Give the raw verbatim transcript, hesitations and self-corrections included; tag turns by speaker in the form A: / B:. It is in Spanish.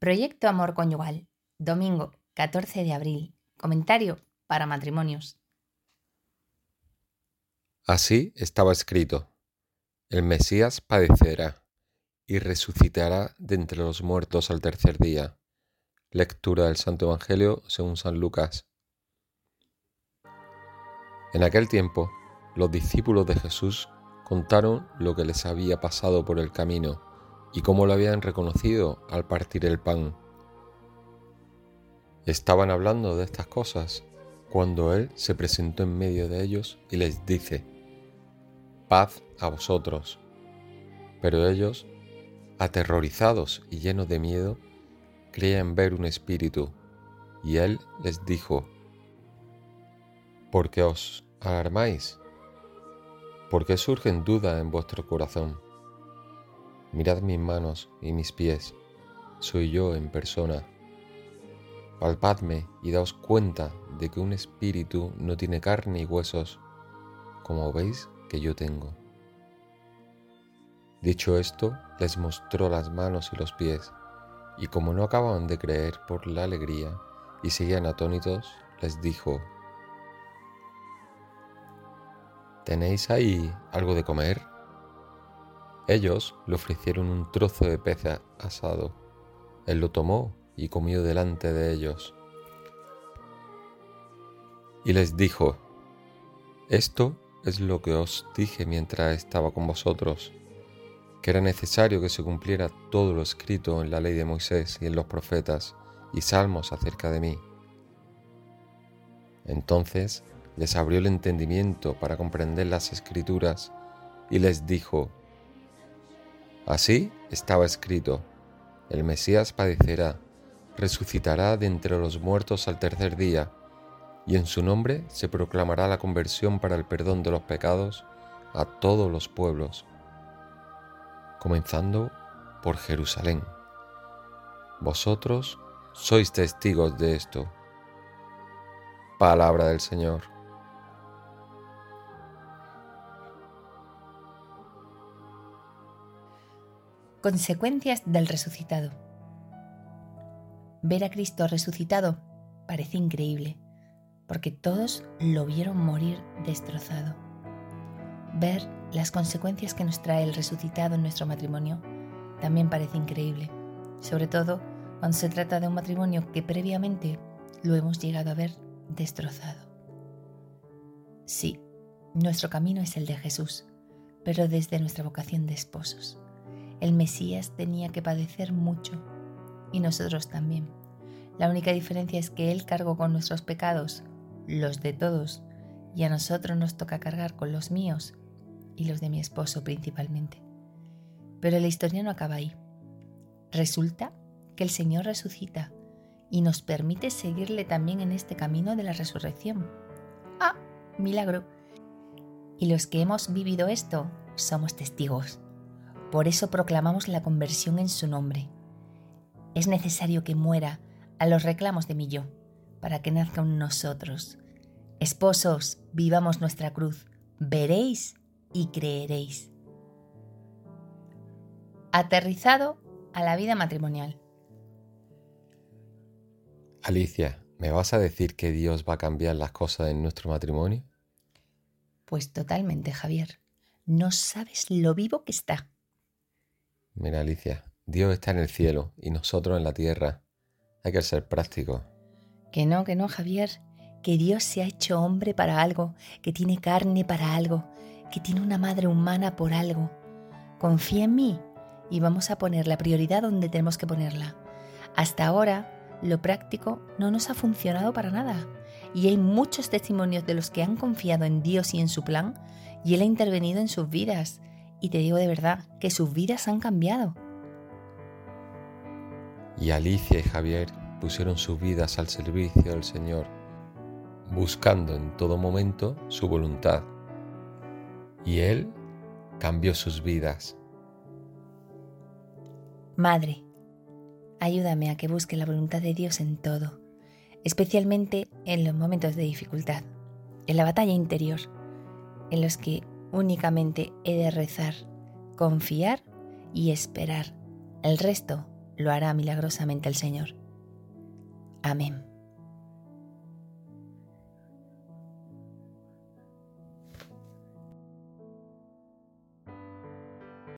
A: Proyecto Amor Conyugal, domingo catorce de abril. Comentario para matrimonios.
B: Así estaba escrito: el Mesías padecerá y resucitará de entre los muertos al tercer día. Lectura del Santo Evangelio según San Lucas. En aquel tiempo, los discípulos de Jesús contaron lo que les había pasado por el camino y cómo lo habían reconocido al partir el pan. Estaban hablando de estas cosas cuando Él se presentó en medio de ellos y les dice: paz a vosotros. Pero ellos, aterrorizados y llenos de miedo, creían ver un espíritu, y Él les dijo: ¿por qué os alarmáis? ¿Por qué surgen dudas en vuestro corazón? Mirad mis manos y mis pies, soy yo en persona. Palpadme y daos cuenta de que un espíritu no tiene carne y huesos, como veis que yo tengo. Dicho esto, les mostró las manos y los pies, y como no acababan de creer por la alegría y seguían atónitos, les dijo: ¿tenéis ahí algo de comer? Ellos le ofrecieron un trozo de pez asado. Él lo tomó y comió delante de ellos. Y les dijo: esto es lo que os dije mientras estaba con vosotros, que era necesario que se cumpliera todo lo escrito en la ley de Moisés y en los profetas y salmos acerca de mí. Entonces les abrió el entendimiento para comprender las Escrituras y les dijo: así estaba escrito, el Mesías padecerá, resucitará de entre los muertos al tercer día, y en su nombre se proclamará la conversión para el perdón de los pecados a todos los pueblos, comenzando por Jerusalén. Vosotros sois testigos de esto. Palabra del Señor.
A: Consecuencias del resucitado. Ver a Cristo resucitado parece increíble, porque todos lo vieron morir destrozado. Ver las consecuencias que nos trae el resucitado en nuestro matrimonio también parece increíble, sobre todo cuando se trata de un matrimonio que previamente lo hemos llegado a ver destrozado. Sí, nuestro camino es el de Jesús, pero desde nuestra vocación de esposos. El Mesías tenía que padecer mucho, y nosotros también. La única diferencia es que Él cargó con nuestros pecados, los de todos, y a nosotros nos toca cargar con los míos y los de mi esposo principalmente. Pero la historia no acaba ahí. Resulta que el Señor resucita y nos permite seguirle también en este camino de la resurrección. ¡Ah! Milagro. Y los que hemos vivido esto somos testigos. Por eso proclamamos la conversión en su nombre. Es necesario que muera a los reclamos de mi yo, para que nazca en nosotros. Esposos, vivamos nuestra cruz, veréis y creeréis. Aterrizado a la vida matrimonial.
B: Alicia, ¿me vas a decir que Dios va a cambiar las cosas en nuestro matrimonio?
A: Pues totalmente, Javier. No sabes lo vivo que está.
B: Mira, Alicia, Dios está en el cielo y nosotros en la tierra. Hay que ser prácticos.
A: Que no, que no, Javier. Que Dios se ha hecho hombre para algo, que tiene carne para algo, que tiene una madre humana por algo. Confía en mí y vamos a poner la prioridad donde tenemos que ponerla. Hasta ahora, lo práctico no nos ha funcionado para nada. Y hay muchos testimonios de los que han confiado en Dios y en su plan, y Él ha intervenido en sus vidas. Y te digo de verdad que sus vidas han cambiado.
B: Y Alicia y Javier pusieron sus vidas al servicio del Señor, buscando en todo momento su voluntad. Y Él cambió sus vidas.
A: Madre, ayúdame a que busque la voluntad de Dios en todo, especialmente en los momentos de dificultad, en la batalla interior, en los que únicamente he de rezar, confiar y esperar. El resto lo hará milagrosamente el Señor. Amén.